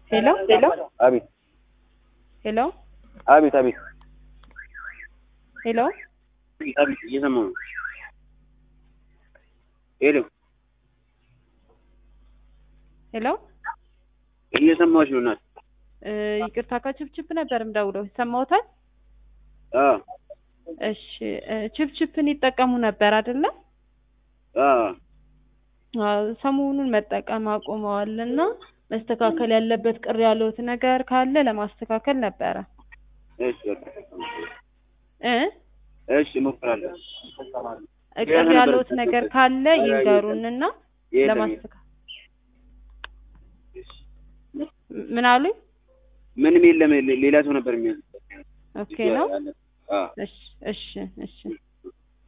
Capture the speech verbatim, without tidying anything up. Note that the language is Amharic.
ሄሎ ሄሎ አቤት ሄሎ አቤት አቤት ሄሎ አቤት እየሰማሁ ነው። ሄሎ ሄሎ እየሰማሁሽ ነው እናት። ይቅርታ ከችፕችፕ ነበር የምደውለው ሰማውታል? አዎ እሺ ችፕችፕን ይጠቀሙ ነበር አይደለ? አዎ ሰሞኑን መጠቀም አቁመዋልና መስተካከል ያለበት ቅር ያለውት ነገር ካለ ለማስተካከል ነበረ። እሺ እ እሺ እሞክራለሁ። ቅር ያለውት ነገር ካለ ይንገሩንና ለማስተካከል ምን አሉኝ? ምንም የለም ሌላ ሰው ነበር የሚያዝ። ኦኬ ነው። አዎ እሺ እሺ እሺ